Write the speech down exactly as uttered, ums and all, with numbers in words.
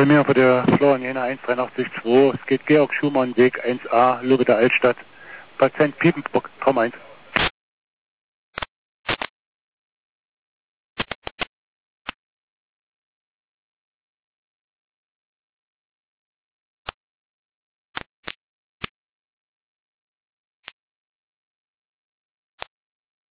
Almir für der Florian Jena eins drei acht zwei. Es geht Georg Schumann, Weg eins a, Lübbe der Altstadt. Patient Piepenbrock, Traum eins.